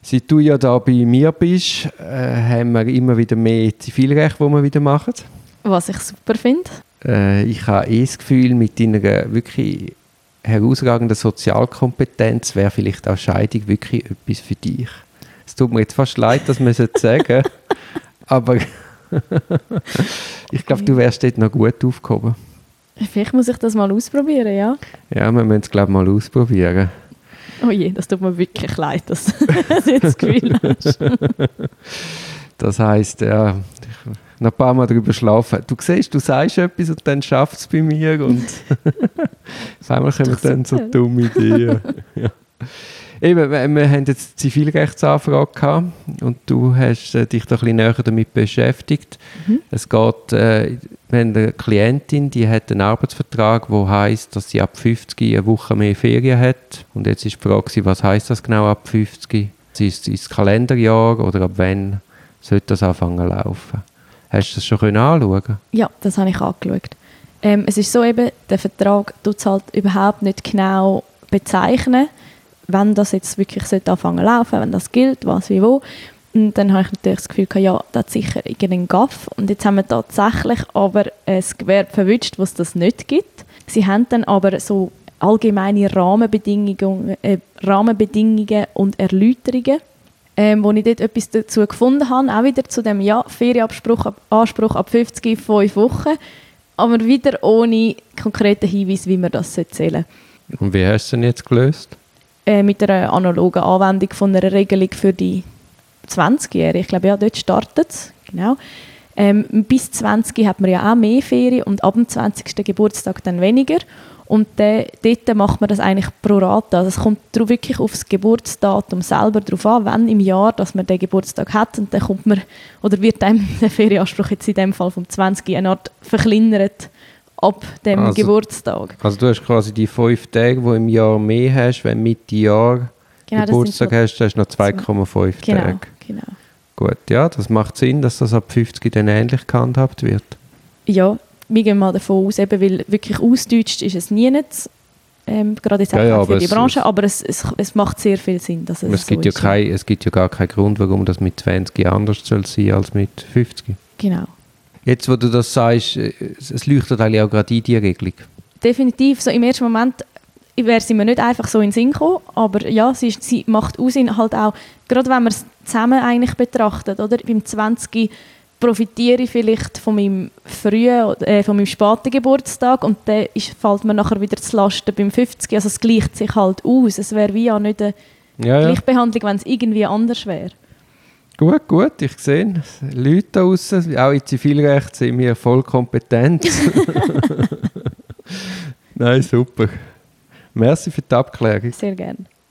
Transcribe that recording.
Seit du ja da bei mir bist, haben wir immer wieder mehr Zivilrecht, das wir wieder machen. Was ich super finde. Ich habe das Gefühl, mit deiner wirklich herausragenden Sozialkompetenz wäre vielleicht auch Scheidung wirklich etwas für dich. Es tut mir jetzt fast leid, dass man es sagen aber ich glaube, du wärst dort noch gut aufgehoben. Vielleicht muss ich das mal ausprobieren, ja? Ja, wir müssen es, glaube ich, mal ausprobieren. Oh je, das tut mir wirklich leid, dass du jetzt das Gefühl hast. Das heisst, ja, noch ein paar Mal darüber schlafen. Du siehst, du sagst etwas und dann schafft es bei mir und auf einmal kommen dann so dumme Ideen. Ja. Eben, wir haben jetzt eine Zivilrechtsanfrage gehabt und du hast dich da ein bisschen näher damit beschäftigt. Es geht, wir haben eine Klientin, die hat einen Arbeitsvertrag, der heisst, dass sie ab 50 eine Woche mehr Ferien hat. Und jetzt ist die Frage, was heisst das genau ab 50? Ist es Kalenderjahr oder ab wann sollte das anfangen zu laufen? Hast du das schon anschauen können? Ja, das habe ich angeschaut. Es ist so eben, der Vertrag tut es halt überhaupt nicht genau bezeichnen, wenn das jetzt wirklich anfangen zu laufen, wenn das gilt, was wie wo. Und dann habe ich natürlich das Gefühl, ja, das ist sicher irgendein Gaff. Und jetzt haben wir tatsächlich aber ein Gewerbe verwünscht, wo es das nicht gibt. Sie haben dann aber so allgemeine Rahmenbedingungen und Erläuterungen, wo ich dort etwas dazu gefunden habe, auch wieder zu dem Ferienanspruch ab 50, 5 Wochen, aber wieder ohne konkreten Hinweis, wie man das zählen soll. Und wie hast du es denn jetzt gelöst? Mit einer analogen Anwendung von einer Regelung für die 20-Jährigen. Ich glaube, ja, dort startet es. Genau. Bis 20 hat man ja auch mehr Ferien und ab dem 20. Geburtstag dann weniger. Und dort macht man das eigentlich pro Rata. Also es kommt wirklich auf das Geburtsdatum selber drauf an, wann im Jahr, dass man den Geburtstag hat. Und dann kommt man, oder wird einem der Ferienanspruch jetzt in dem Fall vom 20 eine Art verkleinert ab dem Geburtstag. Also du hast quasi die 5 Tage, die du im Jahr mehr hast, wenn du Mitte Jahr Geburtstag hast du noch 2,5 Tage. Genau. Gut, ja, das macht Sinn, dass das ab 50 dann ähnlich gehandhabt wird. Ja, wir gehen mal davon aus, eben, weil wirklich ausdeutscht ist es nie nicht, gerade jetzt auch für die Branche, aber es macht sehr viel Sinn, dass es so ist. Es gibt ja gar keinen Grund, warum das mit 20 anders soll sein als mit 50. Genau. Jetzt, wo du das sagst, es leuchtet eigentlich auch gerade in die Regelung. Definitiv. So im ersten Moment wäre sie mir nicht einfach so in den Sinn gekommen, aber ja, sie macht Aussinn halt auch, gerade wenn man es zusammen eigentlich betrachtet, oder? Beim 20 profitiere ich vielleicht von meinem von meinem späten Geburtstag und dann fällt mir nachher wieder zu Lasten beim 50. Also es gleicht sich halt aus. Es wäre wie ja nicht eine Gleichbehandlung, wenn es irgendwie anders wäre. Gut, ich sehe, Leute da draussen, auch in Zivilrecht sind wir voll kompetent. Nein, super. Merci für die Abklärung. Sehr gerne.